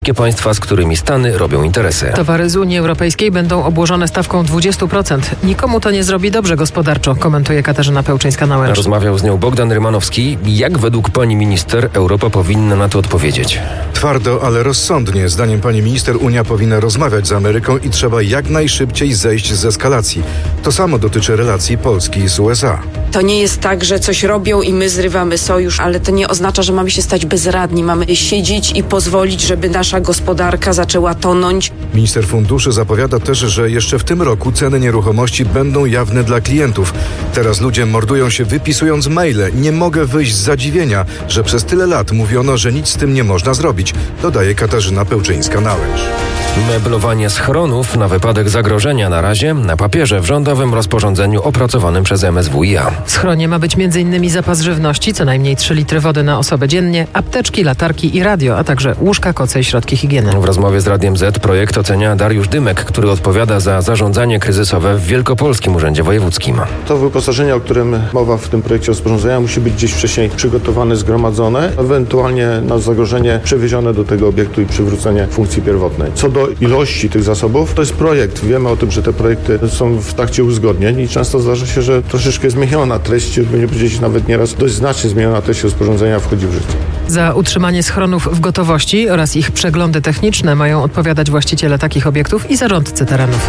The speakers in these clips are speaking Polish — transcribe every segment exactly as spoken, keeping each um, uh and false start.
Państwa, z którymi Stany robią interesy. Towary z Unii Europejskiej będą obłożone stawką dwadzieścia procent. Nikomu to nie zrobi dobrze gospodarczo, komentuje Katarzyna Pełczyńska-Nałęcz. Rozmawiał z nią Bogdan Rymanowski. Jak według pani minister Europa powinna na to odpowiedzieć? Twardo, ale rozsądnie. Zdaniem pani minister Unia powinna rozmawiać z Ameryką i trzeba jak najszybciej zejść z eskalacji. To samo dotyczy relacji Polski z U S A. To nie jest tak, że coś robią i my zrywamy sojusz, ale to nie oznacza, że mamy się stać bezradni. Mamy siedzieć i pozwolić, żeby nasza gospodarka zaczęła tonąć. Minister funduszy zapowiada też, że jeszcze w tym roku ceny nieruchomości będą jawne dla klientów. Teraz ludzie mordują się wypisując maile. Nie mogę wyjść z zadziwienia, że przez tyle lat mówiono, że nic z tym nie można zrobić, dodaje Katarzyna Pełczyńska-Nałęcz. Meblowanie schronów na wypadek zagrożenia na razie na papierze w rządowym rozporządzeniu opracowanym przez M S W i A. W schronie ma być między innymi zapas żywności, co najmniej trzy litry wody na osobę dziennie, apteczki, latarki i radio, a także łóżka, koce i środki higieny. W rozmowie z Radiem Z projekt ocenia Dariusz Dymek, który odpowiada za zarządzanie kryzysowe w Wielkopolskim Urzędzie Wojewódzkim. To wyposażenie, o którym mowa w tym projekcie rozporządzenia, musi być gdzieś wcześniej przygotowane, zgromadzone, ewentualnie na zagrożenie przewiezione do tego obiektu i przywrócenie funkcji pierwotnej. Co do ilości tych zasobów, to jest projekt. Wiemy o tym, że te projekty są w trakcie uzgodnień i często zdarza się, że troszeczkę zmieniona treść, by nie powiedzieć nawet nieraz dość znacznie zmieniona treść rozporządzenia wchodzi w życie. Za utrzymanie schronów w gotowości oraz ich przeglądy techniczne mają odpowiadać właściciele takich obiektów i zarządcy terenów.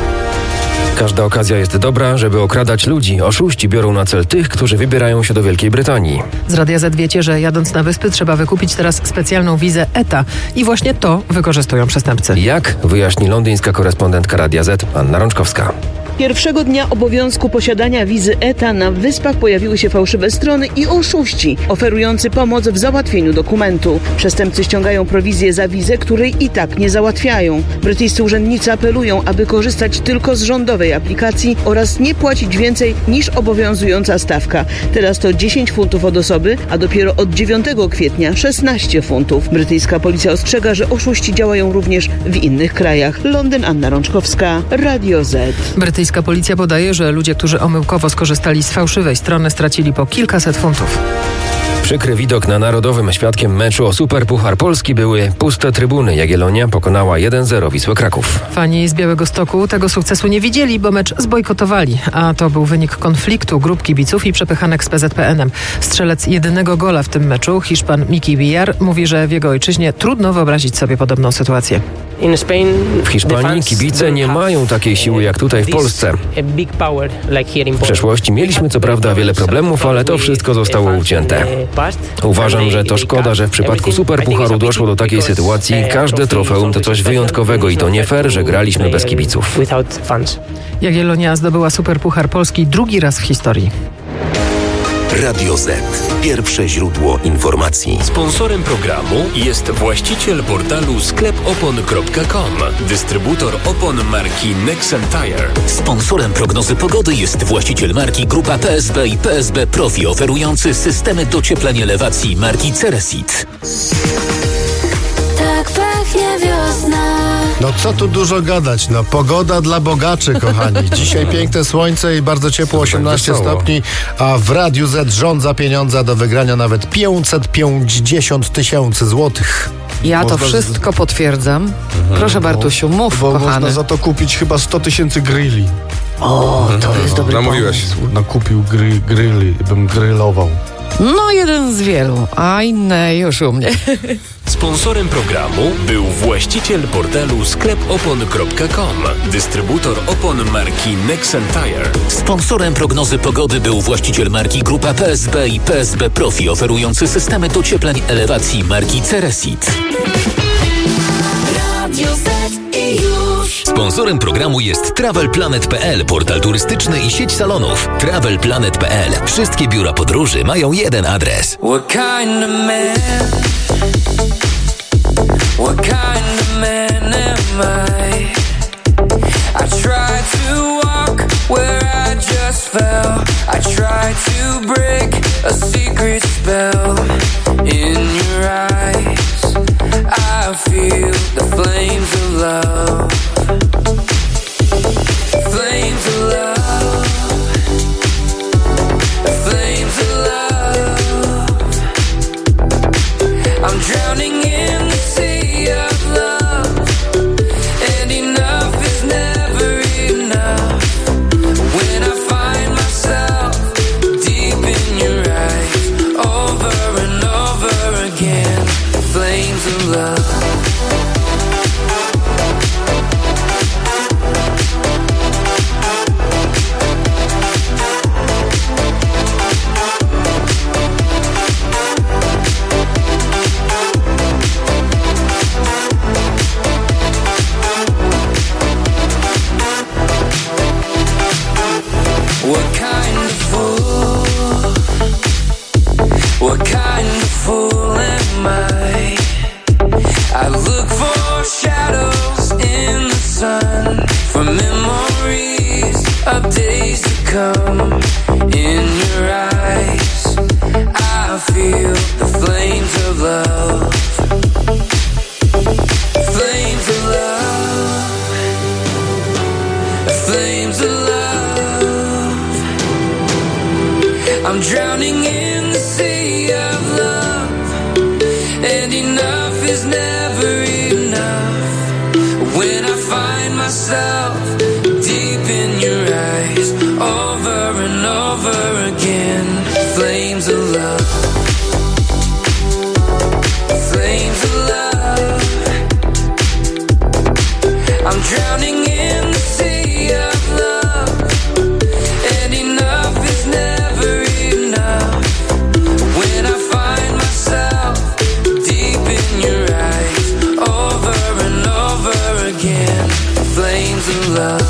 Każda okazja jest dobra, żeby okradać ludzi. Oszuści biorą na cel tych, którzy wybierają się do Wielkiej Brytanii. Z Radia Z wiecie, że jadąc na wyspy trzeba wykupić teraz specjalną wizę E T A i właśnie to wykorzystują przestępcy. Jak? Wyjaśni londyńska korespondentka Radia Z Anna Rączkowska. Pierwszego dnia obowiązku posiadania wizy E T A na wyspach pojawiły się fałszywe strony i oszuści oferujący pomoc w załatwieniu dokumentu. Przestępcy ściągają prowizję za wizę, której i tak nie załatwiają. Brytyjscy urzędnicy apelują, aby korzystać tylko z rządowej aplikacji oraz nie płacić więcej niż obowiązująca stawka. Teraz to dziesięć funtów od osoby, a dopiero od dziewiątego kwietnia szesnaście funtów. Brytyjska policja ostrzega, że oszuści działają również w innych krajach. Londyn, Anna Rączkowska, Radio Z. Brytyjska policja podaje, że ludzie, którzy omyłkowo skorzystali z fałszywej strony, stracili po kilkaset funtów. Przykry widok na Narodowym. Świadkiem meczu o Superpuchar Polski były puste trybuny. Jagiellonia pokonała jeden zero Wisłę Kraków. Fani z Białegostoku tego sukcesu nie widzieli, bo mecz zbojkotowali. A to był wynik konfliktu grup kibiców i przepychanek z P Z P N em. Strzelec jedynego gola w tym meczu, Hiszpan Miki Villar, mówi, że w jego ojczyźnie trudno wyobrazić sobie podobną sytuację. W Hiszpanii kibice nie mają takiej siły jak tutaj w Polsce. W przeszłości mieliśmy co prawda wiele problemów, ale to wszystko zostało ucięte. Uważam, że to szkoda, że w przypadku Superpucharu doszło do takiej sytuacji. Każde trofeum to coś wyjątkowego i to nie fair, że graliśmy bez kibiców. Jagiellonia zdobyła Superpuchar Polski drugi raz w historii. Radio Z. Pierwsze źródło informacji. Sponsorem programu jest właściciel portalu sklep opon kropka com, dystrybutor opon marki Nexen Tire. Sponsorem prognozy pogody jest właściciel marki Grupa P S B i P S B Profi, oferujący systemy docieplenia elewacji marki Ceresit. Tak pachnie wiosna. No co tu dużo gadać, no pogoda dla bogaczy, kochani. Dzisiaj piękne słońce i bardzo ciepło, osiemnaście stopni, a w Radiu Z rząd za pieniądze do wygrania nawet pięćset pięćdziesiąt tysięcy złotych. Ja Można to wszystko z... potwierdzam. Mhm. Proszę Bartusiu, mów, bo kochany. Można za to kupić chyba sto tysięcy grilli. O, to jest dobry Namówiłeś. pomysł. No kupił gry, grilli, bym grillował. No jeden z wielu, a inne już u mnie. Sponsorem programu był właściciel portalu sklep opon kropka com, dystrybutor opon marki Nexen Tire. Sponsorem prognozy pogody był właściciel marki Grupa P S B i P S B Profi, oferujący systemy dociepleń elewacji marki Ceresit. Radio Z i już. Sponsorem programu jest travel planet kropka p l, portal turystyczny i sieć salonów. travel planet kropka p l. Wszystkie biura podróży mają jeden adres. What kind of man? What kind of man am I? I tried to walk where I just fell. I tried to break a secret spell. In your eyes I feel the flames of love. Flames of love. Flames of love. I'm drowning in the sea of love. days to come. In your eyes, I feel the flames of love. Flames of love. Flames of love. I'm drowning in the sea of love, and enough is never enough. When I find myself deep in your eyes, over and over again. Flames of love. Flames of love. I'm drowning in the sea of love, and enough is never enough. When I find myself deep in your eyes, over and over again. Flames of love.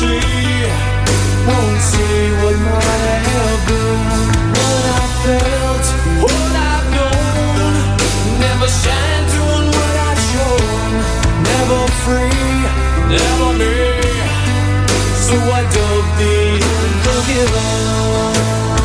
see, won't see what might have been. What I felt, what I've known, never shine doing what I've shown. Never free, never me. So I dug the unforgiven.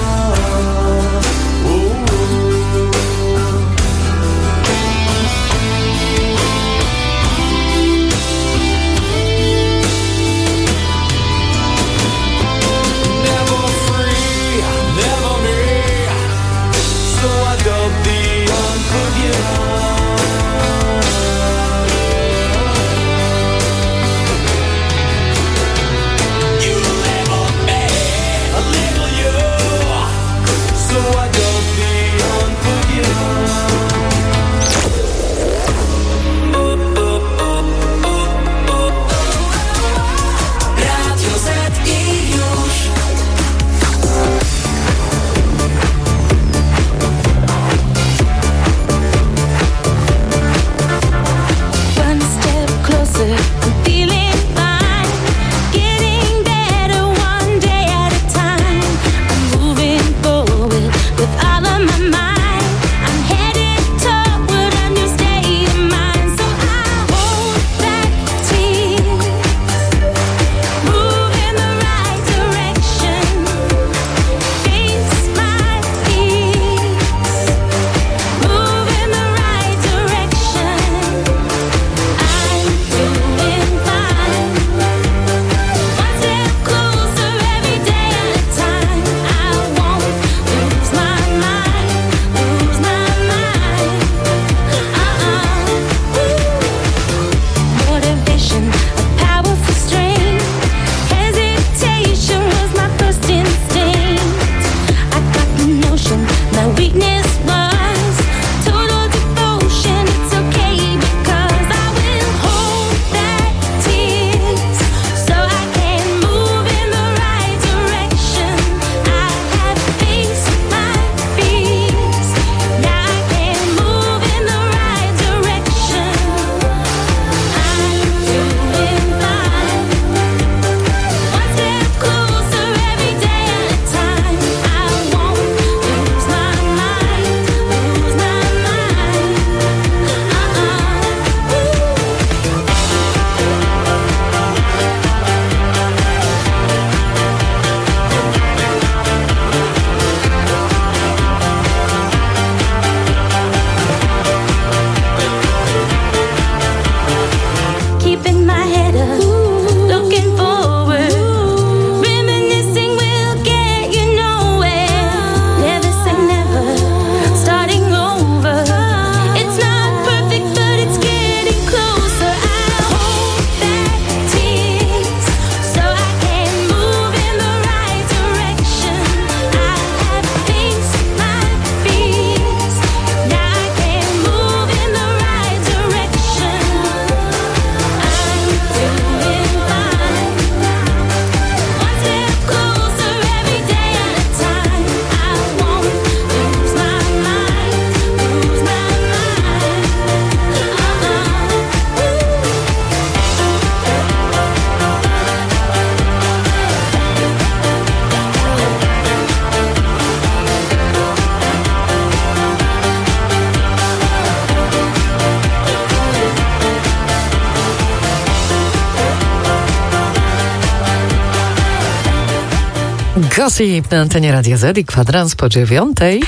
Gossip na antenie Radia Z i kwadrans po dziewiątej.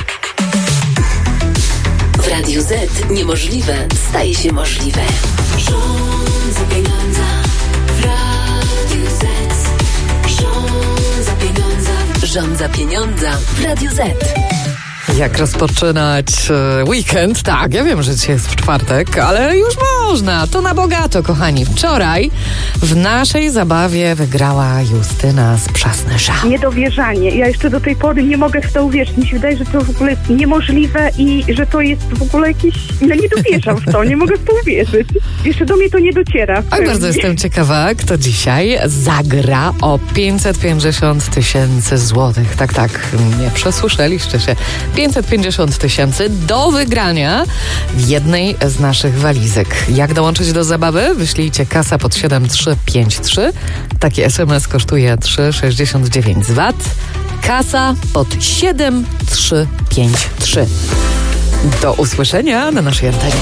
W Radiu Z niemożliwe staje się możliwe. Rząd za pieniądze w Radiu Z. Rząd za pieniądze. Rząd za pieniądze w Radiu Z. Jak rozpoczynać weekend? Tak, ja wiem, że dzisiaj jest w czwartek, ale już można. To na bogato, kochani. Wczoraj w naszej zabawie wygrała Justyna z Przasnysza. Niedowierzanie. Ja jeszcze do tej pory nie mogę w to uwierzyć. Mi się wydaje, że to w ogóle jest niemożliwe i że to jest w ogóle jakieś... Ja nie dowierzam w to, nie mogę w to uwierzyć. Jeszcze do mnie to nie dociera. Oj, bardzo jestem ciekawa, kto dzisiaj zagra o pięćset pięćdziesiąt tysięcy złotych. Tak, tak, nie przesłyszeliście się. pięćset pięćdziesiąt tysięcy do wygrania w jednej z naszych walizek. Jak dołączyć do zabawy? Wyślijcie kasa pod siedem trzy pięć trzy. Taki es em es kosztuje trzy sześćdziesiąt dziewięć zł. Kasa pod siedem trzy pięć trzy. Do usłyszenia na naszej antenie.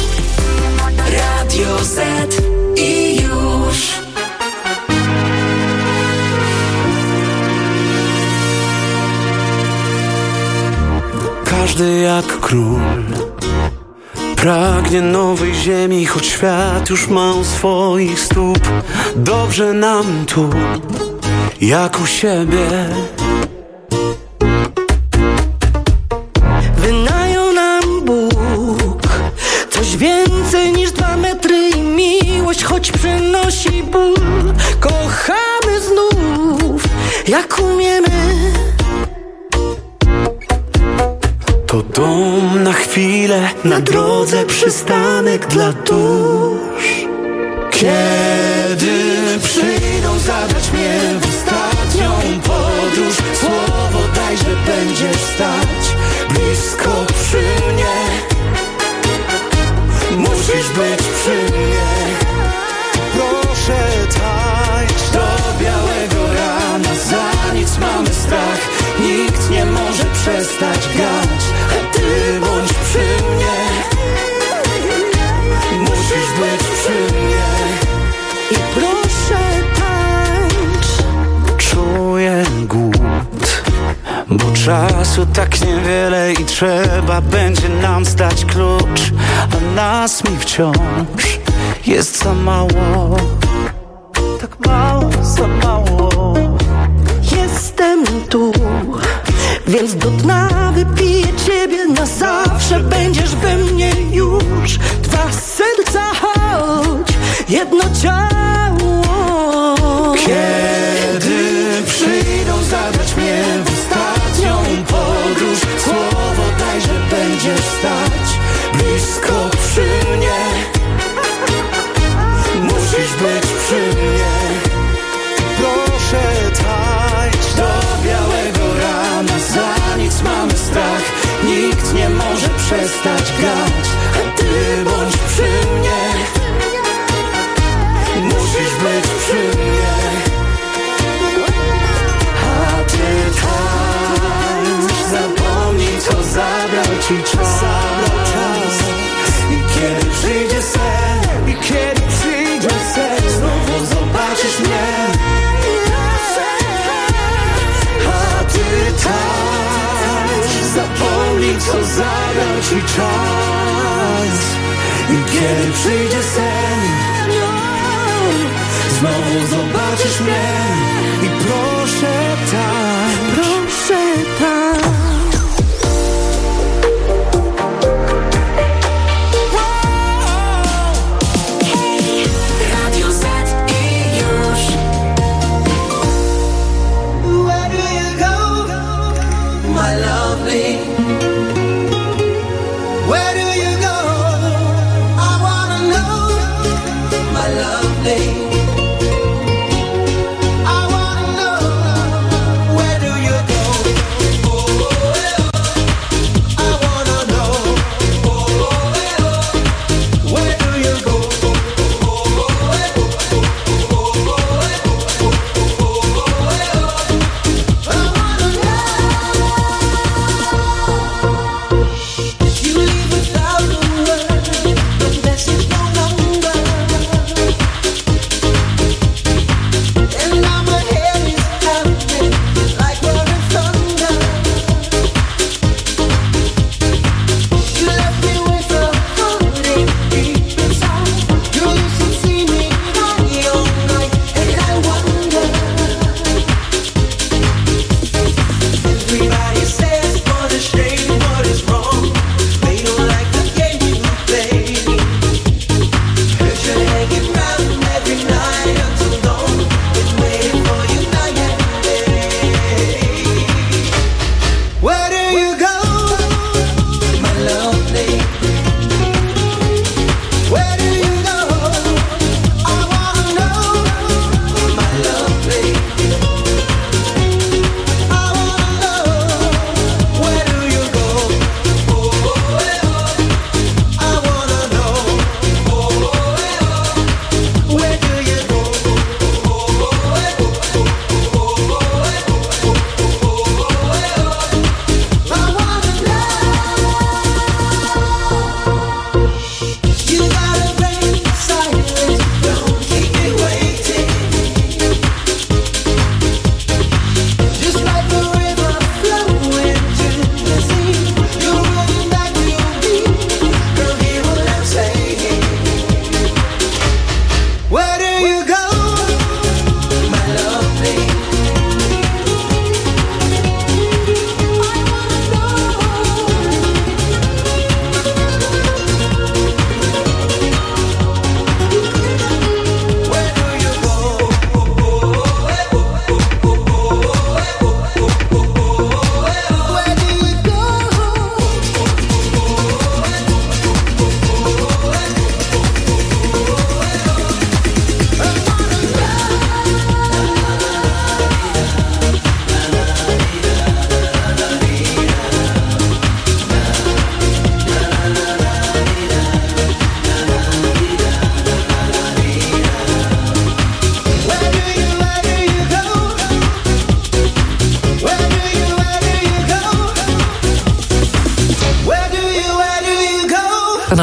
Radio Z i już. Każdy jak król pragnie nowej ziemi, choć świat już ma u swoich stóp. Dobrze nam tu, jak u siebie. Wynajął nam Bóg coś więcej niż dwa metry i miłość, choć przynosi ból. Kochamy znów, jak umiemy. To dom na chwilę, na drodze przystanek dla dusz. Kiedy przyjdą zabrać mnie w ostatnią podróż, słowo daj, że będziesz stać blisko przy mnie. Musisz być przy mnie. Proszę tańcz do białego rana, za nic mamy strach. Nikt nie może przestać grać, a ty bądź przy mnie. Musisz być przy mnie. I proszę tańcz. Czuję głód, bo czasu tak niewiele i trzeba będzie nam zdać klucz, a nas mi wciąż jest za mało. Tak mało, za mało. Jestem tu, więc do dna wypiję ciebie na zawsze. Będziesz we mnie już. Dwa serca, choć jedno ciało. Kiedy przyjdą zabrać mnie w ostatnią podróż, słowo daj, że będziesz stać blisko przy mnie. Musisz być przy mnie. Proszę tańcz do białego rana, za nic mamy strach. Nikt nie może przestać grać, a ty bądź przy mnie. Musisz być przy mnie. A ty tańcz, zapomnij co zabrał ci czas. I kiedy przyjdzie sen, i kiedy przyjdzie sen, znowu zobaczysz mnie. A ty tańcz, zapomnij co zabrał ci czas. I kiedy przyjdzie sen, znowu zobaczysz mnie. I proszę tańcz, proszę tańcz. Radio Z i już. Where do you go, my lovely? Where do you go? I wanna know, my lovely. I wanna know.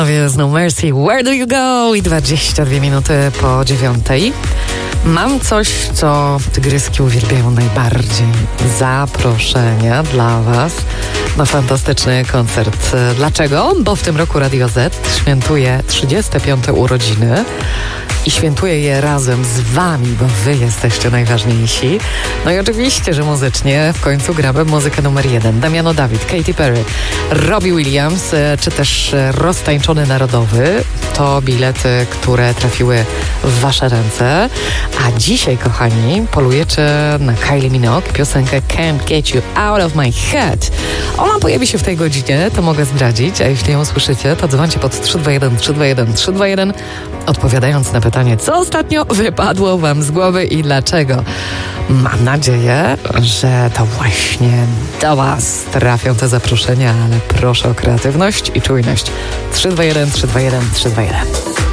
Love is no mercy, where do you go? I dwadzieścia dwie minuty po dziewiątej. Mam coś, co tygryski uwielbiają najbardziej. Zaproszenia dla Was na fantastyczny koncert. Dlaczego? Bo w tym roku Radio Z świętuje trzydzieste piąte urodziny i świętuje je razem z Wami, bo Wy jesteście najważniejsi. No i oczywiście, że muzycznie w końcu gramy muzykę numer jeden. Damiano David, Katy Perry, Robbie Williams, czy też Roztańczony Narodowy. To bilety, które trafiły w Wasze ręce. A dzisiaj, kochani, polujecie na Kylie Minogue, piosenkę Can't Get You Out of My Head. Ona pojawi się w tej godzinie, to mogę zdradzić, a jeśli ją słyszycie, to dzwońcie pod trzy dwa jeden trzy dwa jeden trzy dwa jeden, odpowiadając na pytanie, co ostatnio wypadło Wam z głowy i dlaczego. Mam nadzieję, że to właśnie do Was trafią te zaproszenia, ale proszę o kreatywność i czujność. trzy dwa jeden trzy dwa jeden trzy dwa jeden.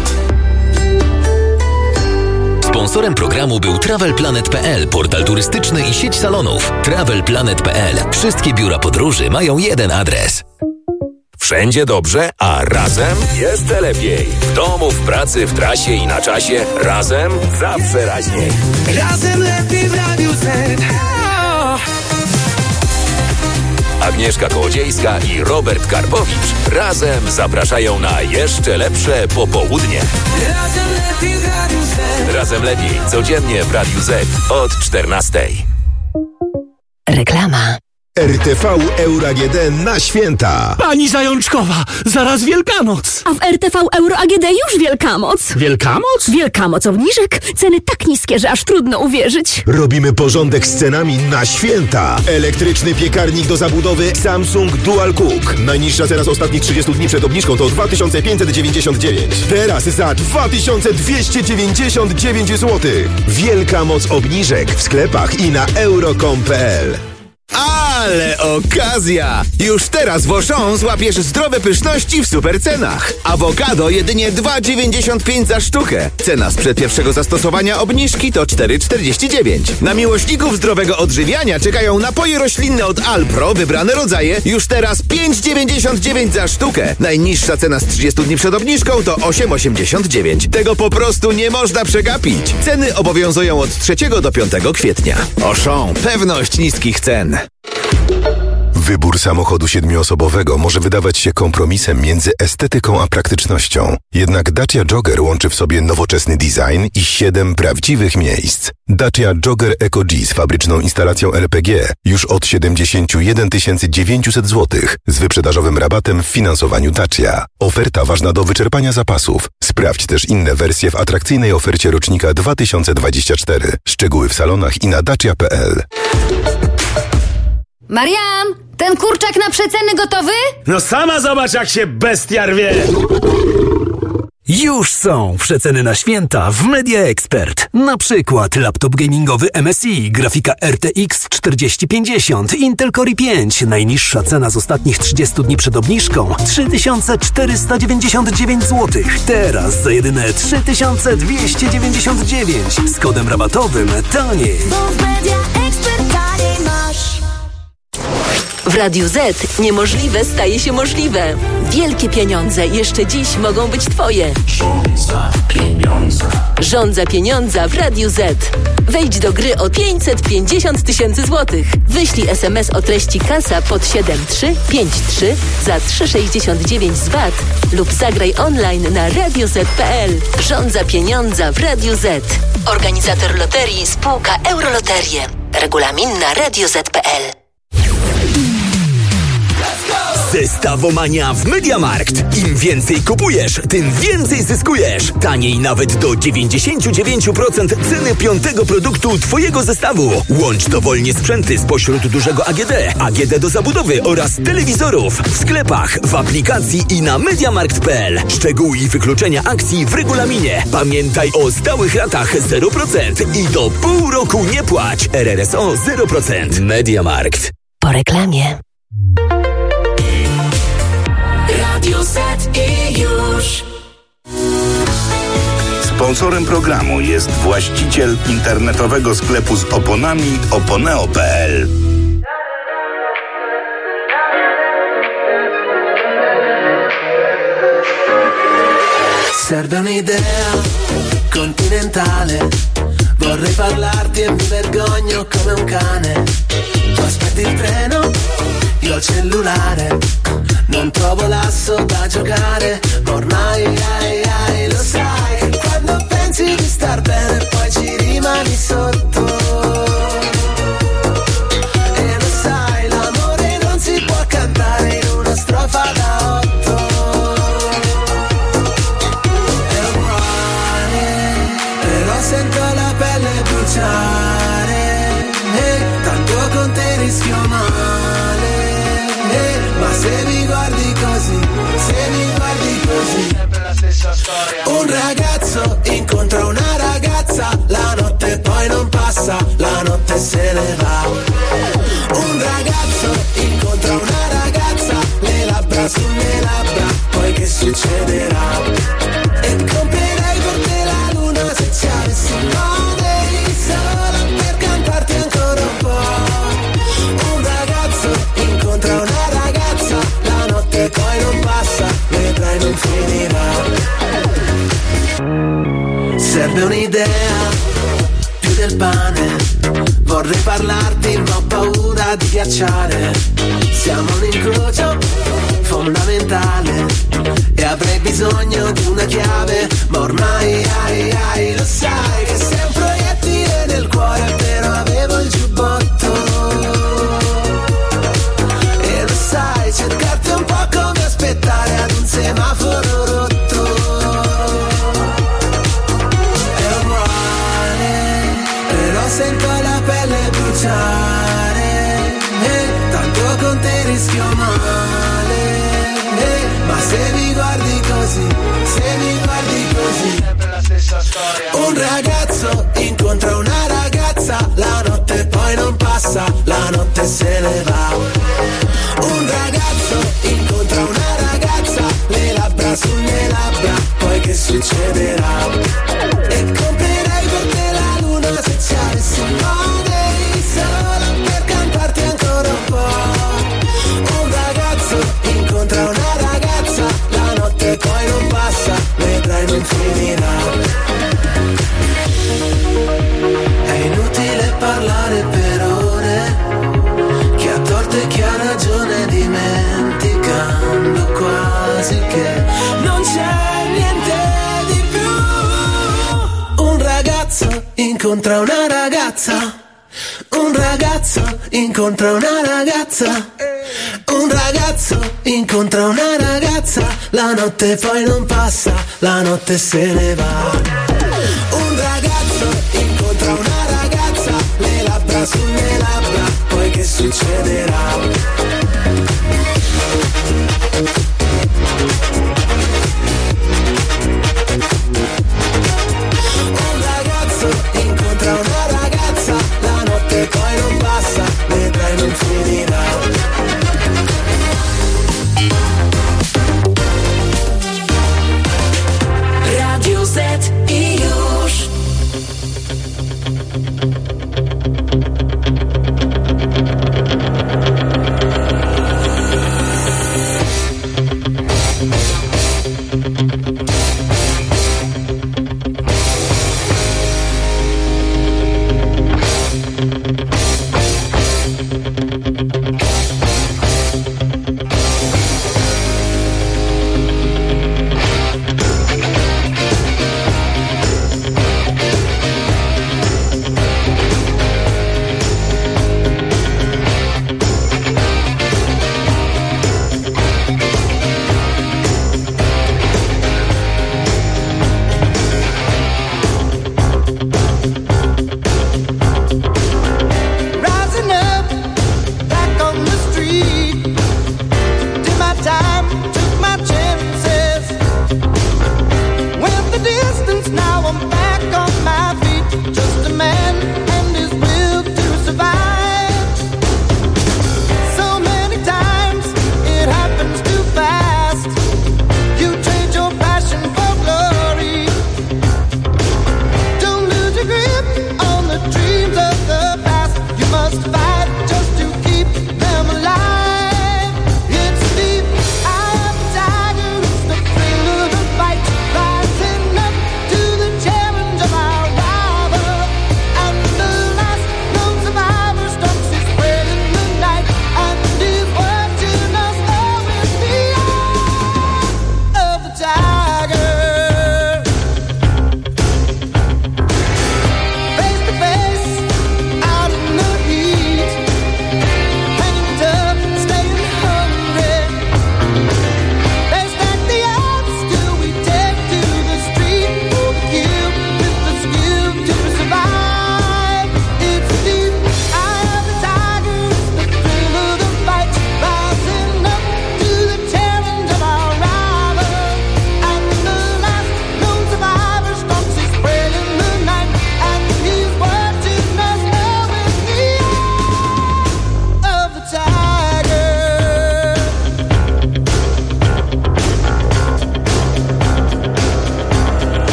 Sponsorem programu był Travel Planet kropka p l, portal turystyczny i sieć salonów. Travel Planet kropka p l. Wszystkie biura podróży mają jeden adres. Wszędzie dobrze, a razem jest lepiej. W domu, w pracy, w trasie i na czasie. Razem zawsze raźniej. Razem lepiej w Radiu Z. Agnieszka Kołodziejska i Robert Karpowicz razem zapraszają na jeszcze lepsze popołudnie. Razem lepiej w Radiu Z. Razem lepiej codziennie w Radiu Z od czternastej. Reklama. R T V Euro A G D na święta. Pani Zajączkowa, zaraz Wielkanoc. A w R T V Euro A G D już Wielkamoc. Wielkamoc? Wielkamoc obniżek. Ceny tak niskie, że aż trudno uwierzyć. Robimy porządek z cenami na święta. Elektryczny piekarnik do zabudowy Samsung Dual Cook. Najniższa cena z ostatnich trzydziestu dni przed obniżką to dwa tysiące pięćset dziewięćdziesiąt dziewięć. Teraz za dwa tysiące dwieście dziewięćdziesiąt dziewięć złotych. Wielka moc obniżek w sklepach i na euro kropka com kropka p l. Ale okazja! Już teraz w Auchan złapiesz zdrowe pyszności w super cenach. Awokado jedynie dwa dziewięćdziesiąt pięć za sztukę. Cena sprzed pierwszego zastosowania obniżki to cztery czterdzieści dziewięć. Na miłośników zdrowego odżywiania czekają napoje roślinne od Alpro, wybrane rodzaje, już teraz pięć dziewięćdziesiąt dziewięć za sztukę. Najniższa cena z trzydziestu dni przed obniżką to osiem osiemdziesiąt dziewięć. Tego po prostu nie można przegapić. Ceny obowiązują od trzeciego do piątego kwietnia. Auchan. Pewność niskich cen. Wybór samochodu siedmioosobowego może wydawać się kompromisem między estetyką a praktycznością. Jednak Dacia Jogger łączy w sobie nowoczesny design i siedem prawdziwych miejsc. Dacia Jogger Eco G z fabryczną instalacją L P G już od siedemdziesiąt jeden tysięcy dziewięćset złotych z wyprzedażowym rabatem w finansowaniu Dacia. Oferta ważna do wyczerpania zapasów. Sprawdź też inne wersje w atrakcyjnej ofercie rocznika dwa tysiące dwudziestego czwartego. Szczegóły w salonach i na dacia kropka p l. Marian, ten kurczak na przeceny gotowy? No sama zobacz, jak się bestia rwie. Już są przeceny na święta w Media Expert. Na przykład laptop gamingowy M S I, grafika R T X czterdzieści pięćdziesiąt, Intel Core i pięć. Najniższa cena z ostatnich trzydziestu dni przed obniżką trzy tysiące czterysta dziewięćdziesiąt dziewięć złotych. Teraz za jedyne trzy tysiące dwieście dziewięćdziesiąt dziewięć. Z kodem rabatowym taniej. Bo w Media Expert taniej masz. W Radiu Z niemożliwe staje się możliwe. Wielkie pieniądze jeszcze dziś mogą być Twoje. Żądza pieniądza. Żądza pieniądza w Radiu Z. Wejdź do gry o pięćset pięćdziesiąt tysięcy złotych. Wyślij es em es o treści kasa pod siedem trzy pięć trzy za trzy sześćdziesiąt dziewięć z V A T lub zagraj online na radio z kropka p l. Żądza pieniądza w Radiu Z. Organizator loterii spółka Euroloterie. Regulamin na radio z kropka p l. Zestawomania w MediaMarkt. Im więcej kupujesz, tym więcej zyskujesz. Taniej nawet do dziewięćdziesiąt dziewięć procent ceny piątego produktu Twojego zestawu. Łącz dowolnie sprzęty spośród dużego A G D, A G D do zabudowy oraz telewizorów w sklepach, w aplikacji i na mediamarkt kropka p l. Szczegóły i wykluczenia akcji w regulaminie. Pamiętaj o stałych ratach zero procent i do pół roku nie płać. R R S O zero procent. MediaMarkt. Po reklamie. Radio Z i już. Sponsorem programu jest właściciel internetowego sklepu z oponami oponeo kropka p l. Serve un'idea continentale. Vorrei parlarti e mi vergogno come un cane. Tu aspetti il treno, io il cellulare. Non trovo l'asso da giocare, ma ormai ai, ai, lo sai che quando pensi di star bene poi ci rimani sotto. E lo sai, l'amore non si può cantare in una strofa da otto. È uguale, però sento la pelle bruciare, eh, tanto con te rischio male, eh, ma se mi guardi così, se mi guardi così, sempre la stessa storia. Un ragazzo incontra una ragazza, la notte poi non passa, la notte se ne va. Un ragazzo incontra una ragazza, le labbra sulle labbra, poi che succederà? E comprerei per te la luna se ci avessi money, solo per cantarti ancora un po'. Un ragazzo incontra una ragazza, la notte poi non passa, vedrai non finirà. Serve un'idea, più del pane. Vorrei parlarti ma ho paura di ghiacciare. Siamo un incrocio fondamentale e avrei bisogno di una chiave, ma ormai ai, ai, lo sai che sei un proiettile nel cuore, però avevo il giubbotto. E lo sai, cercarti è un po' come aspettare ad un semaforo rotto. È uguale, però sento la pelle bruciare, eh, tanto con te rischio male, eh, ma se mi guardi così, se mi guardi così, sempre la stessa storia. Un ragazzo incontra una ragazza, la notte poi non passa, la notte se ne va. Un ragazzo incontra una ragazza, le labbra sulle labbra, poi che succederà? E comprerei per te la luna se ci avessi money, solo per cantarti ancora un po'. Un ragazzo incontra una ragazza, la notte poi non passa, vedrai non finirà. È inutile parlare per ore, chi ha torto e chi ha ragione, dimenticando quasi che non c'è niente di più. Un ragazzo incontra una ragazza, un ragazzo incontra una ragazza, un ragazzo incontra una ragazza, la notte poi non passa, la notte se ne va. Un ragazzo incontra una ragazza, le labbra sulle labbra, poi che succederà? Un ragazzo incontra una ragazza, la notte poi non passa, vedrai non finirà. Radio Z.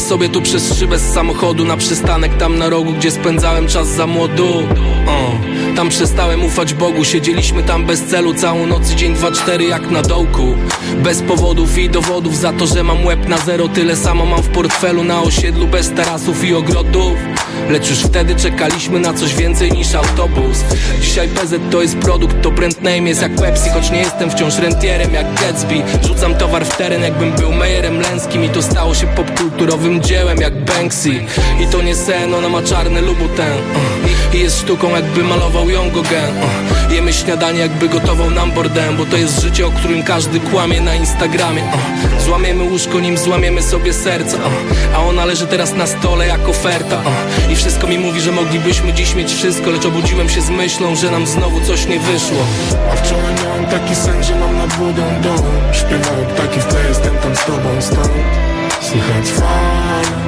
sobie tu przez szybę z samochodu na przystanek tam na rogu, gdzie spędzałem czas za młodu. o, Tam przestałem ufać Bogu, siedzieliśmy tam bez celu całą noc i dzień dwa cztery jak na dołku. Bez powodów i dowodów za to, że mam łeb na zero. Tyle samo mam w portfelu na osiedlu bez tarasów i ogrodów. Lecz już wtedy czekaliśmy na coś więcej niż autobus. Dzisiaj P Z to jest produkt, to brand name jest jak Pepsi. Choć nie jestem wciąż rentierem jak Gatsby. Rzucam towar w teren jakbym był Mejerem Lęskim. I to stało się popkulturowym dziełem jak Banksy. I to nie sen, ona ma czarny Louboutin uh. I jest sztuką jakby malował ją Gauguin uh. Jemy śniadanie jakby gotował nam Bourdain. Bo to jest życie, o którym każdy kłamie na Instagramie uh. Złamiemy łóżko, nim złamiemy sobie serca uh. A ona leży teraz na stole jak oferta uh. I wszystko mi mówi, że moglibyśmy dziś mieć wszystko. Lecz obudziłem się z myślą, że nam znowu coś nie wyszło. A wczoraj miałem taki sen, że mam nad wodą dom. Śpiewają ptaki w tle, jestem tam z tobą stąd. Słychać fale.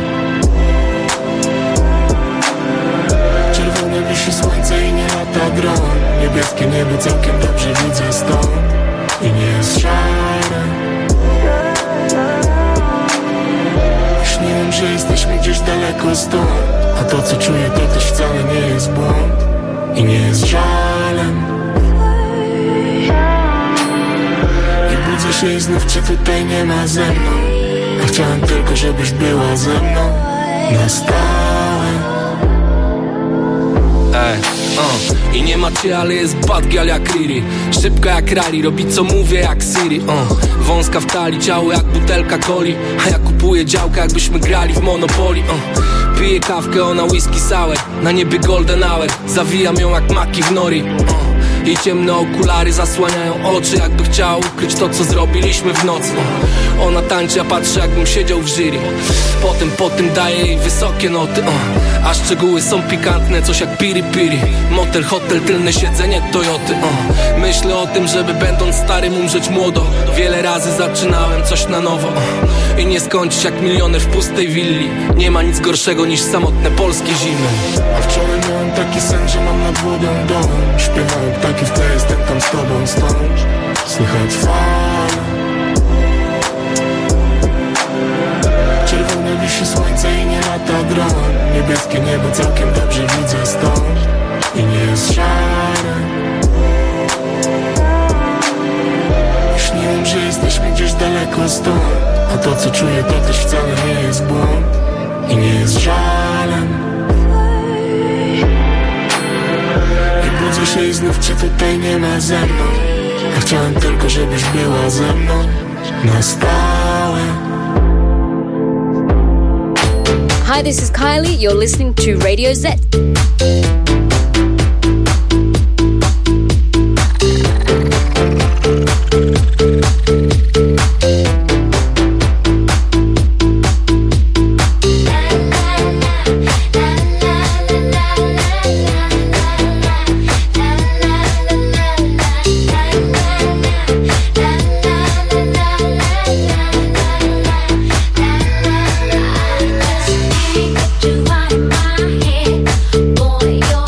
Czerwone wisi słońce i nie lata gron. Niebieskie niebo całkiem dobrze widzę stąd. I nie jest szare. Śniłem, że jesteśmy gdzieś daleko stąd. A to co czuję to też wcale nie jest błąd. I nie jest żalem. I budzę się i znów cię tutaj nie ma ze mną. A chciałem tylko, żebyś była ze mną na stałe. Ej, uh. I nie ma cię, ale jest bad girl jak Riri. Szybka jak rally, robi co mówię jak Siri uh. Wąska w talii, ciało jak butelka coli. A ja kupuję działkę jakbyśmy grali w Monopoly uh. Piję kawkę, ona whisky sour. Na niebie golden hour. Zawijam ją jak maki w nori uh. Jej ciemne okulary zasłaniają oczy, jakby chciała ukryć to, co zrobiliśmy w nocy. Ona tańczy, a patrzę, jakbym siedział w jury. Potem, potem daję jej wysokie noty uh. A szczegóły są pikantne, coś jak piri piri. Motel, hotel, tylne siedzenie Toyoty uh. Myślę o tym, żeby będąc starym umrzeć młodo. Wiele razy zaczynałem coś na nowo uh. I nie skończyć jak milioner w pustej willi. Nie ma nic gorszego niż samotne polskie zimy. A wczoraj miałem taki sen, że mam nad wodą dom. Śpiewają ptaki w tle, jestem tam z tobą stąd. Słychać fale. Czerwone wisi słońce i nie lata dron. Niebieskie niebo całkiem dobrze widzę stąd. I nie jest szare. Śniłem, że jesteśmy gdzieś daleko stąd. A to co czuję to też wcale nie jest błąd. I nie jest żalem. I budzę się i znów cię tutaj nie ma ze mną. Ja chciałem tylko, żebyś była ze mną na stałe. Hi, this is Kylie. You're listening to Radio Z. Boy, you're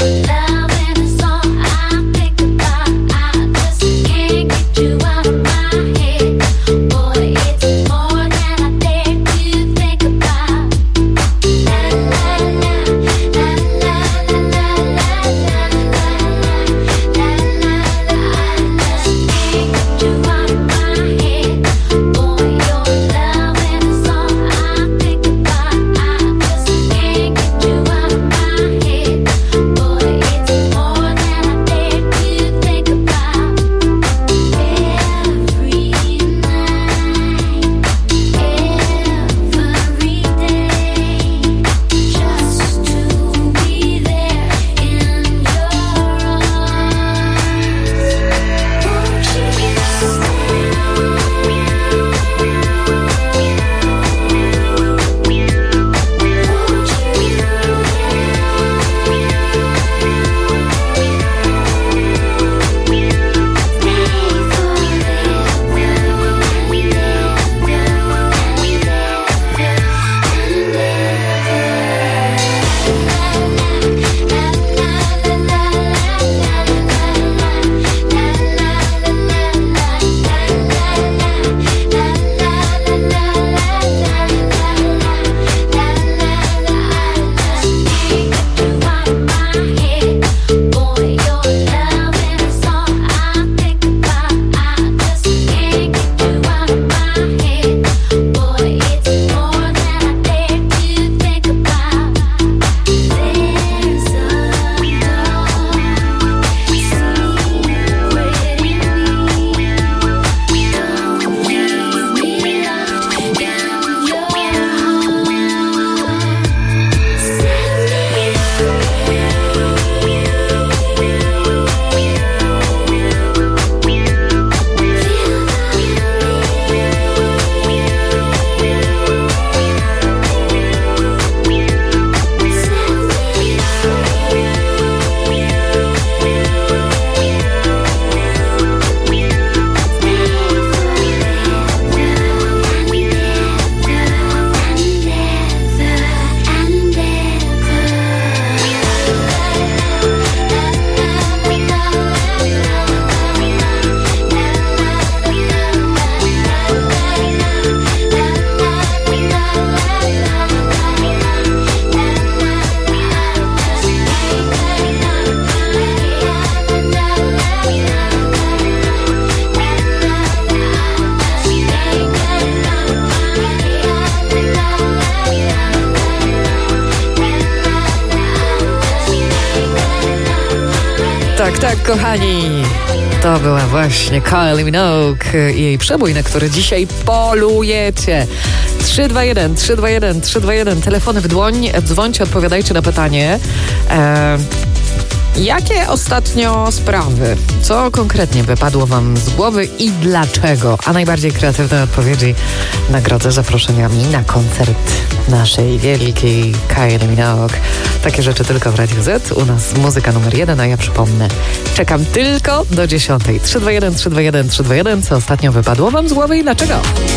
tak, kochani. To była właśnie Kylie Minogue i jej przebój, na który dzisiaj polujecie. trzy dwa jeden, trzy dwa jeden, trzy dwa jeden. Telefony w dłoń. Dzwońcie, odpowiadajcie na pytanie. Eee, jakie ostatnio sprawy? Co konkretnie wypadło wam z głowy i dlaczego? A najbardziej kreatywne odpowiedzi nagrodzę zaproszeniami na koncert naszej wielkiej Kylie Minogue. Takie rzeczy tylko w Radiu Z. U nas muzyka numer jeden, a ja przypomnę, czekam tylko do dziesiątej. trzy dwa jeden, trzy dwa jeden, trzy dwa jeden. Co ostatnio wypadło wam z głowy i dlaczego?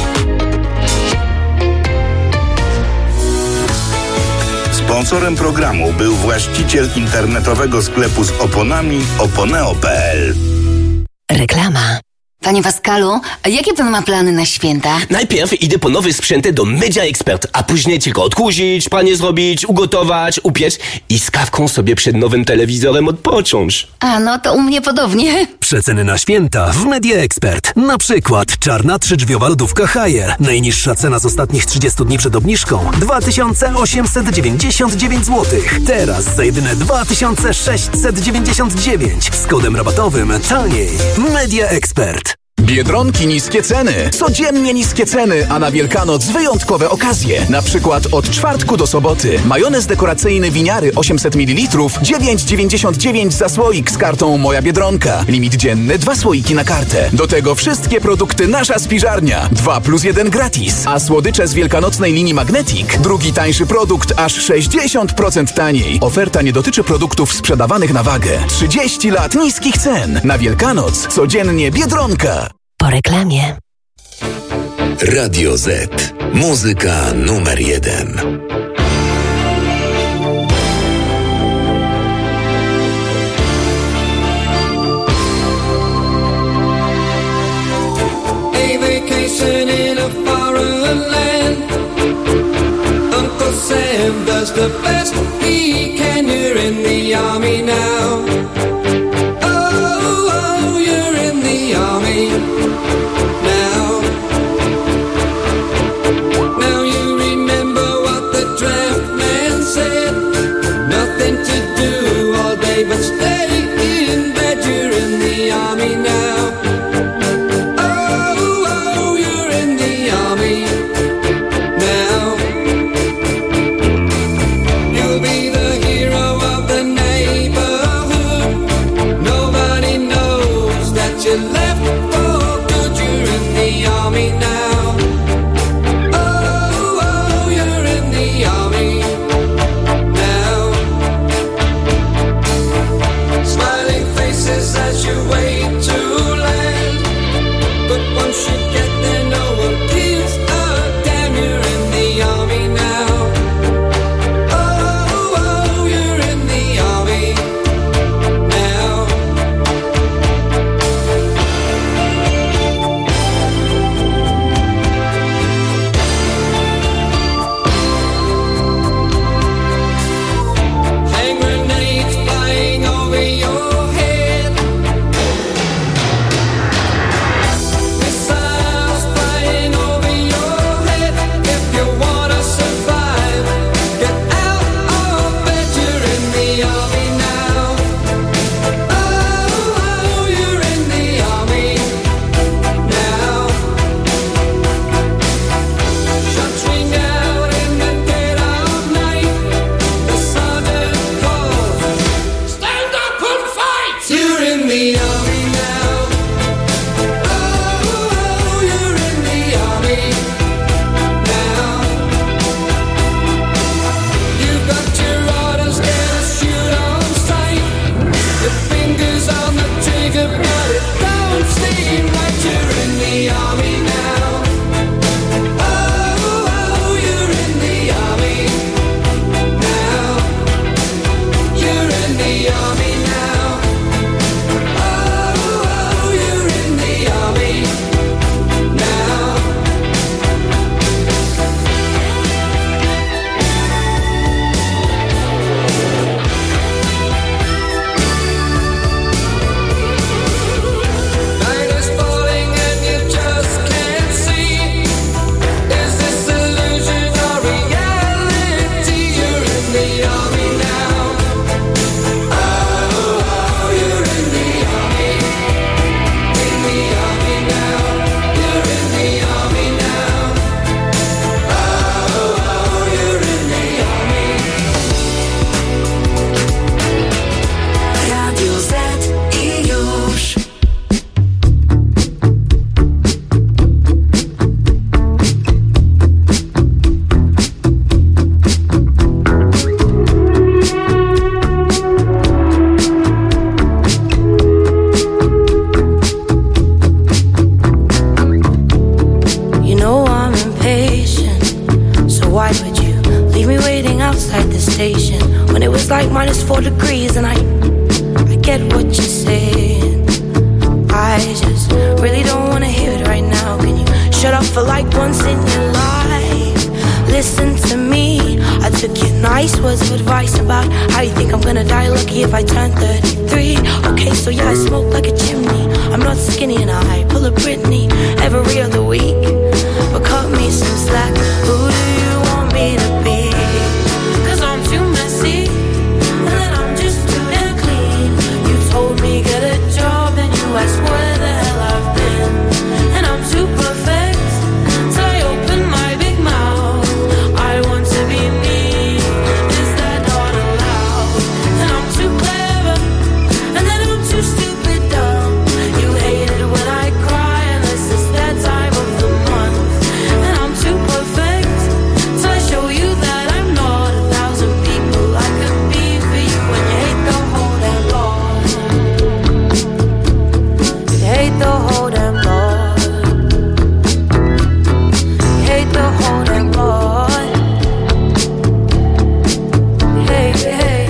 Sponsorem programu był właściciel internetowego sklepu z oponami oponeo kropka p l. Reklama. Panie Pascalu, a jakie pan ma plany na święta? Najpierw idę po nowe sprzęty do Media Expert, a później tylko odkurzyć, pranie zrobić, ugotować, upiec i z kawką sobie przed nowym telewizorem odpocząć. A, no to u mnie podobnie. Przeceny na święta w Media Expert. Na przykład czarna trzydrzwiowa lodówka Haier. Najniższa cena z ostatnich trzydziestu dni przed obniżką dwa tysiące osiemset dziewięćdziesiąt dziewięć złotych. Teraz za jedyne dwa tysiące sześćset dziewięćdziesiąt dziewięć z kodem rabatowym taniej. Media Expert. Biedronki niskie ceny. Codziennie niskie ceny, a na Wielkanoc wyjątkowe okazje. Na przykład od czwartku do soboty. Majonez dekoracyjny Winiary osiemset mililitrów, dziewięć dziewięćdziesiąt dziewięć za słoik z kartą Moja Biedronka. Limit dzienny, dwa słoiki na kartę. Do tego wszystkie produkty Nasza Spiżarnia. dwa plus jeden gratis. A słodycze z wielkanocnej linii Magnetic. Drugi tańszy produkt aż sześćdziesiąt procent taniej. Oferta nie dotyczy produktów sprzedawanych na wagę. trzydzieści lat niskich cen. Na Wielkanoc codziennie Biedronka. Po reklamie. Radio Z. Muzyka numer jeden. A vacation in a foreign land. Uncle Sam does the best he can. You're in the army now. Oh, oh, you're in the army now. Now you remember what the draft man said. Nothing to do all day but stay in bed. You're in the army now. Oh, oh, you're in the army now. You'll be the hero of the neighborhood. Nobody knows that you left for good. You're in the army now. Oh, oh, you're in the army now. Smiling faces as you wait to land. But once you get there, no one gives a damn. You're in the army now. Oh, oh, you're in the army now. Hand grenades flying over your head. Missiles flying over your head. If you wanna survive, get out of bed. You're in the army now. Oh, oh, you're in the army now. Shots ring out in the dead of night. The sergeant calls, stand up and fight. You're in the army now. Oh, oh, you're in the army now. You've got your orders, get a shoot on sight. Your fingers on the trigger, but it don't seem right. You're in the army now. Oh, oh, you're in the army now. You're in the army now. Oh, oh, you're in the army now. Night is falling and you just can't like minus four degrees, and I, I get what you're saying. I just really don't wanna hear it right now. Can you shut up for like once in your life? Listen to me. I took your nice words of advice about how you think I'm gonna die lucky if I turn thirty-three. Okay, so yeah, I smoke like a chimney. I'm not skinny and I pull a Britney every other week. But cut me some slack. Who do you want me to be? Cause I'm too messy, and then I'm just too damn clean. You told me get a job, then you asked where the hell I've been. And I'm too perfect, so I open my big mouth. I want to be me, is that not allowed? And I'm too clever, and then I'm too stupid dumb. You hate it when I cry, unless it's that time of the month. And I'm too perfect, so I show you that I'm not a thousand people I could be for you. When you hate the whole damn lot, you hate the whole damn lot, you hate the whole damn lot. Hey, hey.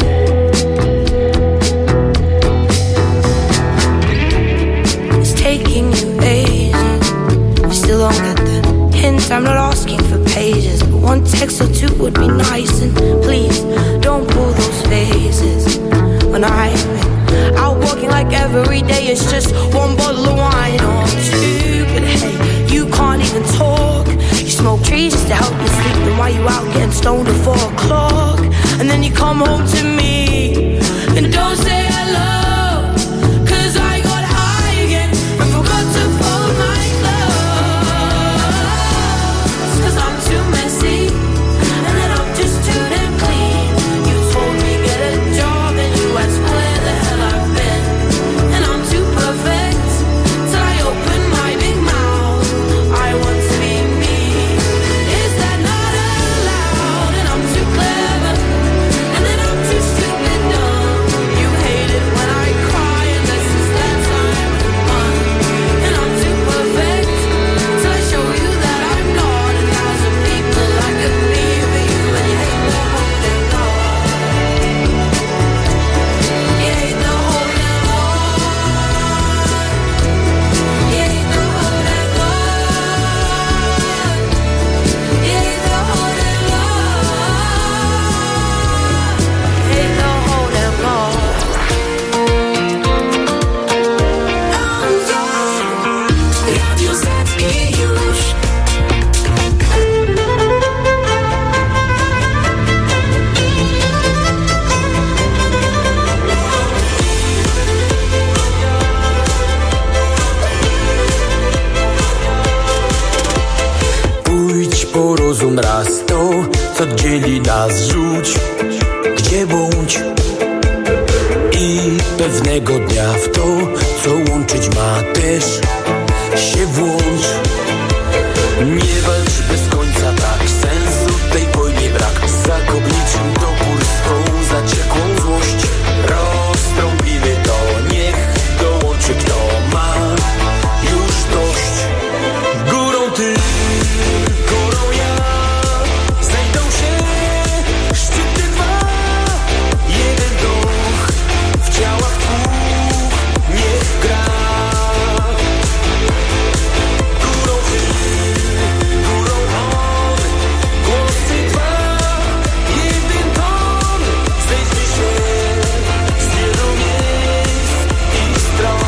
It's taking you ages, you still don't get the hint. I'm not asking for pages, but one text or two would be nice. And please, don't pull those faces when I'm out walking like every day it's just one bottle of wine or two. But hey, you can't even talk. You smoke trees just to help you sleep. Then why you out getting stoned at four o'clock? And then you come home to me and don't say hello, cause I got high again and forgot to fold my clothes. Cause I'm too messy, and then I'm just too damn clean. You told me get a job, and you asked where the hell I've been. And I'm too perfect, till I open my big mouth. I want to be me, is that not allowed? And I'm too clever, and then I'm too stupid dumb. You hate it when I cry, unless it's that time of the month. And I'm too perfect, till I show you that I'm not a thousand people I could be for you. And you hate the whole damn lot, you hate the whole damn lot, you hate the whole damn lot, you hate the whole damn lot, you hate the whole damn lot. Radio Z i już. Pójdź po rozum raz, to co dzieli nas rzuć, gdzie bądź. I pewnego dnia w to, co łączyć ma, też się włącz. Nie walcz bez końca, tak sensu tej wojnie brak. Zakop niczym topór swą zaciekłą złość. Roztrąbimy to, niech dołączy kto ma już dość. Górą ty, górą ja, znajdą się szczyty dwa. Jeden duch w ciałach dwóch niech gra. Górą ty, górą on, głosy dwa. Jeden ton, zejdźmy się z wielu miejsc i stron.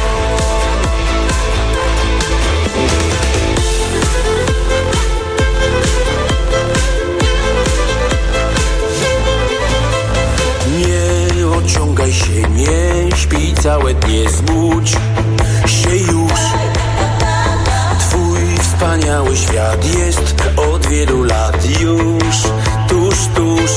Nie ociągaj się, nie śpij całe dnie, zbudź się już. Twój wspaniały świat jest od wielu lat już tuż, tuż.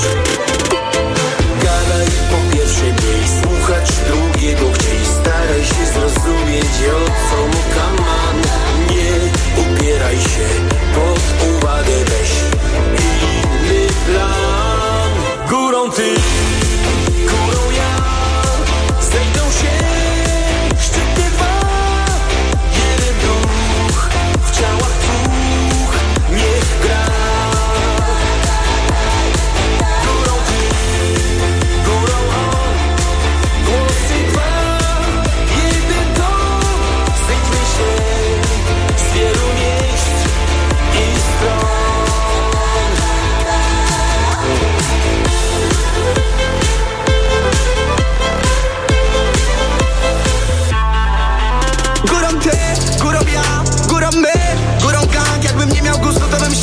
Gadaj po pierwsze mniej, słuchać drugiego chciej. Staraj się zrozumieć, o co mu kaman. Nie upieraj się, pod uwagę weź inny plan. Górą ty, górą ja, znajdą się szczyty dwa. Jeden duch w ciałach dwóch niech gra. Górą ty, górą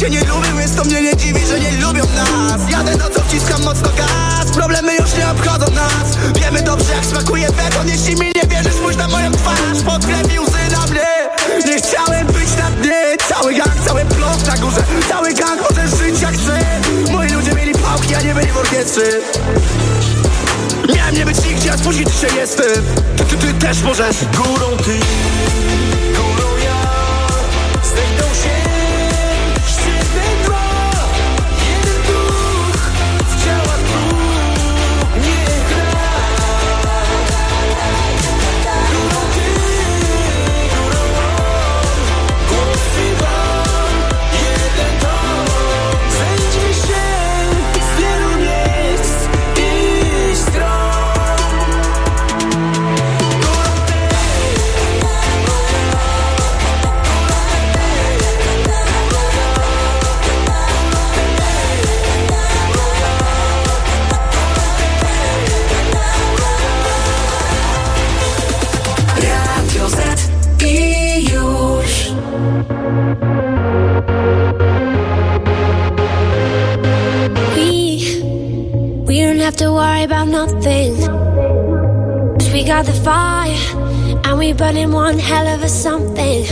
się nie lubił, więc to mnie nie dziwi, że nie lubią nas. Jadę nocą, wciskam mocno gaz, problemy już nie obchodzą nas. Wiemy dobrze jak smakuje beton, jeśli mi nie wierzysz, spójrz na moją twarz. Podklepi łzy na mnie, nie chciałem być na dnie. Cały gang, cały blok na górze, cały gang może żyć jak chce. Moi ludzie mieli pałki, a nie byli w orkiestrze. Miałem nie być nigdzie, a spóźnić się jestem. Ty, ty, ty też możesz. Górą ty, górą ja, znajdą się szczytne dwa. Jeden duch w ciałach dwóch nie gra. Górą ty, górą on, głosy wam, jeden dom. Zejdźmy się z wielu miejsc i stron. Radio Z i już. We, we don't have to worry about nothing. 'Cause we got the fire, and we burning one hell of a something.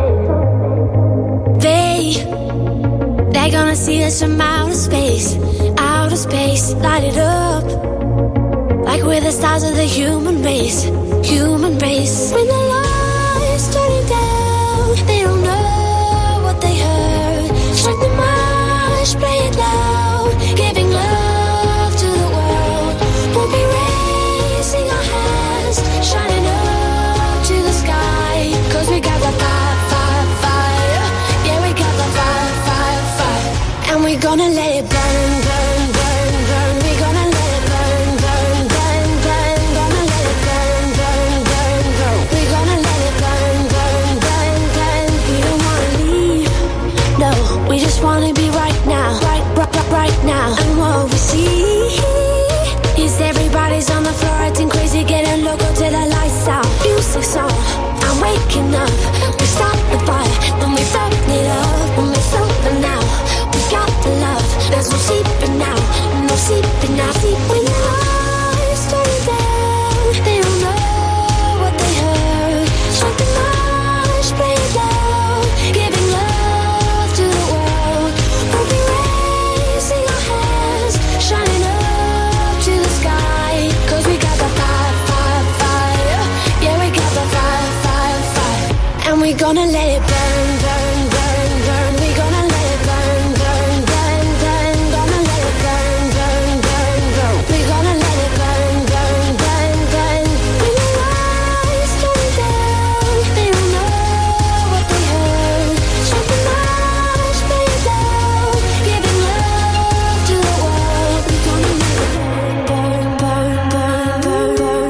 They, they're gonna see us from outer space, outer space, light it up. Like we're the stars of the human race, human race. When the lights turning down, they don't know what they heard. Strike the march, play it loud, giving love to the world. We'll be raising our hands, shining up to the sky. 'Cause we got the fire, fire, fire. Yeah, we got the fire, fire, fire. And we're gonna let it burn, burn, burn, burn. We're gonna let it burn, burn, burn, burn. Gonna let it burn, burn, burn, burn. We're gonna let it burn, burn, burn, burn. We don't wanna leave, no. We just wanna be right now, right, right, right, right now. And what we see is everybody's on the floor acting crazy, getting loco till the lights out. Music's on, I'm waking up. We start the fire, then we burn it up. And we're sober now, we got the love. There's no sleeping now, no sleeping now. Sleep when the lights turn down, they don't know what they heard. Strike the march, play it loud, giving love to the world. We'll be raising our hands, shining up to the sky. 'Cause we got the fire, fire, fire. Yeah, we got the fire, fire, fire. And we're gonna let it burn, burn, burn, burn. We're gonna let it burn, burn, burn, burn. Gonna let it burn, burn, burn, burn. We're gonna let it burn, burn, burn, burn. When the lights turn down, they don't know what they heard. Strike the march, play it loud, giving love to the world. We're gonna let it burn, burn, burn, burn, burn, burn.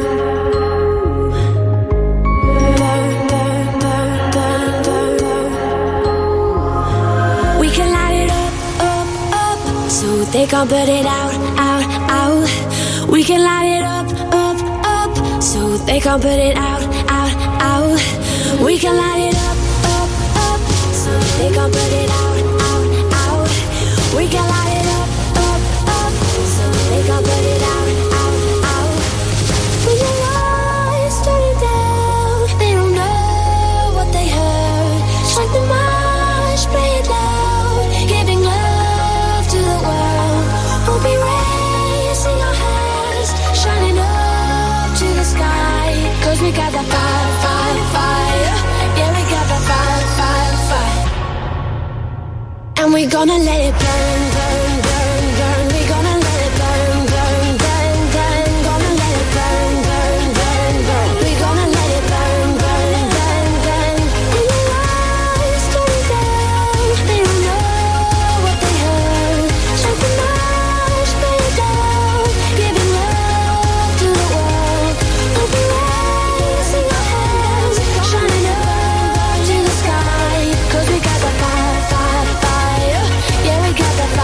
Burn, burn, burn, burn, burn, burn. We can light it up, up, up, so they can't put it out, out, out. We can light it up, up, up, so they can't put it out, out, out. We can light it up, up, up, so they can't put it out, out, out. We can light it up, up, up, so they can't put it out, out, out. When the lights turn down, they don't know what they heard. Strike the march, play it loud, giving love to the world. We'll be raising our hands, shining up to the sky. 'Cause we got the fire, fire, fire. Yeah, we got the fire, fire, fire. And we're gonna let it burn, burn, burn, burn. We're gonna let it burn, burn, burn, burn. Gonna let it burn, burn, burn, burn. We're gonna let it burn, burn, burn, burn. When the lights turn down, they don't know what they heard. Strike the march, play it loud, giving love to the world. We'll be raising our hands, shining up to the sky. 'Cause we got the fire, fire, fire. Yeah, we got the fire.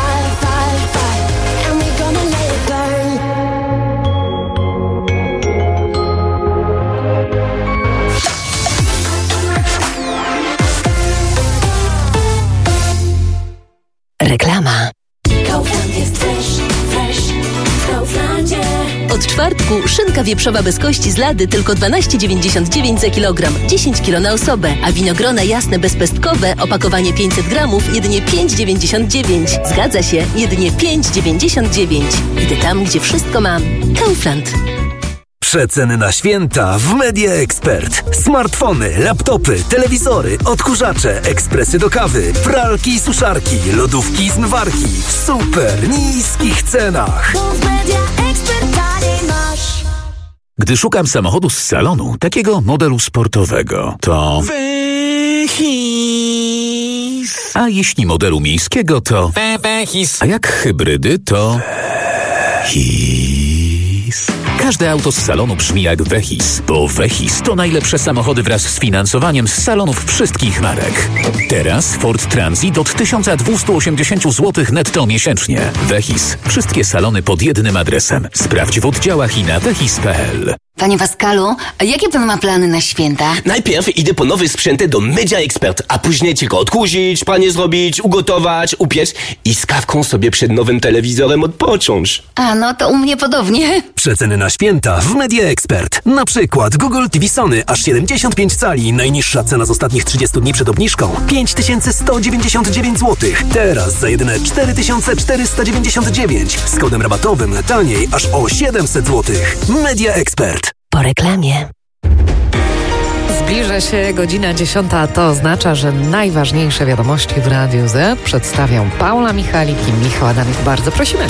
targu szynka wieprzowa bez kości z Lady tylko dwanaście dziewięćdziesiąt dziewięć za kilogram, dziesięć kilo na osobę, a winogrona jasne bezpestkowe, opakowanie pięćset gramów, jedynie pięć dziewięćdziesiąt dziewięć. Zgadza się, jedynie pięć dziewięćdziesiąt dziewięć. Idę tam, gdzie wszystko mam. Kaufland. Przeceny na święta w Media Expert. Smartfony, laptopy, telewizory, odkurzacze, ekspresy do kawy, pralki i suszarki, lodówki i zmywarki w super niskich cenach. Gdy szukam samochodu z salonu, takiego modelu sportowego, to... Wehis. A jeśli modelu miejskiego, to... Wehis. A jak hybrydy, to... Wehis. Każde auto z salonu brzmi jak Wehis, bo Wehis to najlepsze samochody wraz z finansowaniem z salonów wszystkich marek. Teraz Ford Transit od tysiąc dwieście osiemdziesiąt złotych netto miesięcznie. Wehis. Wszystkie salony pod jednym adresem. Sprawdź w oddziałach i na wehis kropka p l. Panie Pascalu, a jakie pan ma plany na święta? Najpierw idę po nowy sprzęt do Media Expert, a później tylko odkurzyć, pranie zrobić, ugotować, upiec i z kawką sobie przed nowym telewizorem odpocząć. A, no to u mnie podobnie. Przeceny na święta w Media Expert. Na przykład Google T V Sony aż siedemdziesiąt pięć cali. Najniższa cena z ostatnich trzydziestu dni przed obniżką pięć tysięcy sto dziewięćdziesiąt dziewięć złotych. Teraz za jedyne cztery tysiące czterysta dziewięćdziesiąt dziewięć. Z kodem rabatowym taniej aż o siedemset złotych. Media Expert. Po reklamie. Zbliża się godzina dziesiąta, a to oznacza, że najważniejsze wiadomości w Radiu Z przedstawią Paula Michalik i Michał Adamik. Bardzo prosimy.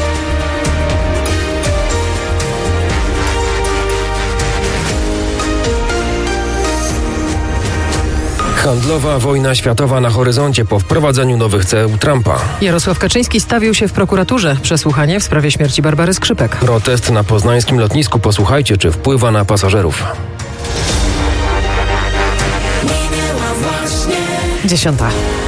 Handlowa wojna światowa na horyzoncie po wprowadzeniu nowych ceł Trumpa. Jarosław Kaczyński stawił się w prokuraturze. Przesłuchanie w sprawie śmierci Barbary Skrzypek. Protest na poznańskim lotnisku. Posłuchajcie, czy wpływa na pasażerów. Dziesiąta.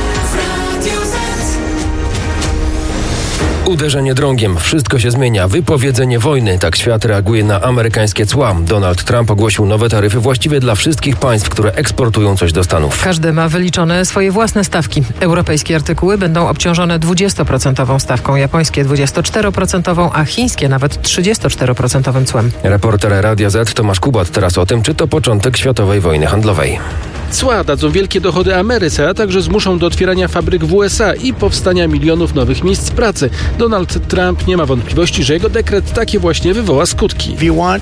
Uderzenie drągiem. Wszystko się zmienia. Wypowiedzenie wojny. Tak świat reaguje na amerykańskie cła. Donald Trump ogłosił nowe taryfy właściwie dla wszystkich państw, które eksportują coś do Stanów. Każdy ma wyliczone swoje własne stawki. Europejskie artykuły będą obciążone dwudziestoprocentową stawką, japońskie dwudziestoczteroprocentową, a chińskie nawet trzydziestoczteroprocentowym cłem. Reporter Radia Z Tomasz Kubat teraz o tym, czy to początek światowej wojny handlowej. Cła dadzą wielkie dochody Ameryce, a także zmuszą do otwierania fabryk w U S A i powstania milionów nowych miejsc pracy. Donald Trump nie ma wątpliwości, że jego dekret takie właśnie wywoła skutki.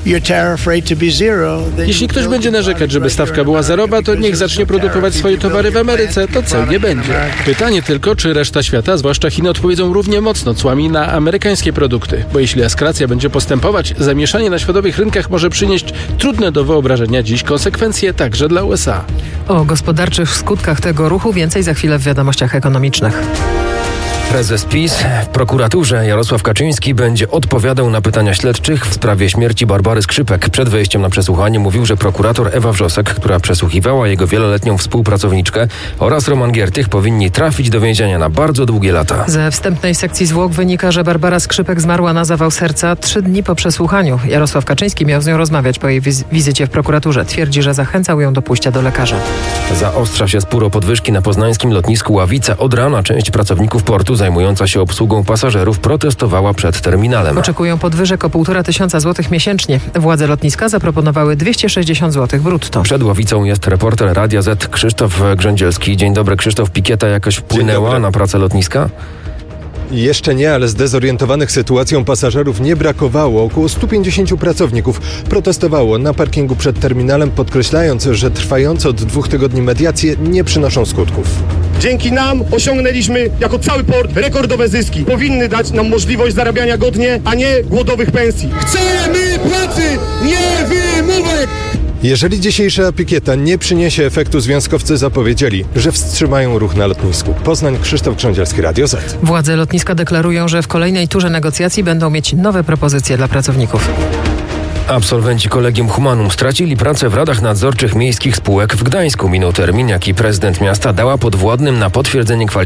Jeśli ktoś będzie narzekać, żeby stawka była zerowa, to niech zacznie produkować swoje towary w Ameryce, to ceł nie będzie. Pytanie tylko, czy reszta świata, zwłaszcza Chiny, odpowiedzą równie mocno cłami na amerykańskie produkty. Bo jeśli eskalacja będzie postępować, zamieszanie na światowych rynkach może przynieść trudne do wyobrażenia dziś konsekwencje także dla U S A. O gospodarczych skutkach tego ruchu więcej za chwilę w wiadomościach ekonomicznych. Prezes PiS w prokuraturze Jarosław Kaczyński będzie odpowiadał na pytania śledczych w sprawie śmierci Barbary Skrzypek. Przed wejściem na przesłuchanie mówił, że prokurator Ewa Wrzosek, która przesłuchiwała jego wieloletnią współpracowniczkę, oraz Roman Giertych powinni trafić do więzienia na bardzo długie lata. Ze wstępnej sekcji zwłok wynika, że Barbara Skrzypek zmarła na zawał serca trzy dni po przesłuchaniu. Jarosław Kaczyński miał z nią rozmawiać po jej wiz- wizycie w prokuraturze. Twierdzi, że zachęcał ją do pójścia do lekarza. Zaostrza się spór o podwyżki na poznańskim lotnisku Ławica. Od rana część pracowników portu zajmująca się obsługą pasażerów protestowała przed terminalem. Oczekują podwyżek o półtora tysiąca złotych miesięcznie. Władze lotniska zaproponowały dwieście sześćdziesiąt złotych brutto. Przed Ławicą jest reporter Radia Z Krzysztof Grzędzielski. Dzień dobry, Krzysztof. Pikieta jakoś wpłynęła na pracę lotniska? Jeszcze nie, ale zdezorientowanych sytuacją pasażerów nie brakowało. Około stu pięćdziesięciu pracowników protestowało na parkingu przed terminalem, podkreślając, że trwające od dwóch tygodni mediacje nie przynoszą skutków. Dzięki nam osiągnęliśmy jako cały port rekordowe zyski. Powinny dać nam możliwość zarabiania godnie, a nie głodowych pensji. Chcemy pracy, nie wymówek! Jeżeli dzisiejsza pikieta nie przyniesie efektu, związkowcy zapowiedzieli, że wstrzymają ruch na lotnisku. Poznań, Krzysztof Grzędzielski, Radio Z. Władze lotniska deklarują, że w kolejnej turze negocjacji będą mieć nowe propozycje dla pracowników. Absolwenci Collegium Humanum stracili pracę w radach nadzorczych miejskich spółek w Gdańsku. Minął termin, jaki prezydent miasta dała podwładnym na potwierdzenie kwalifikacji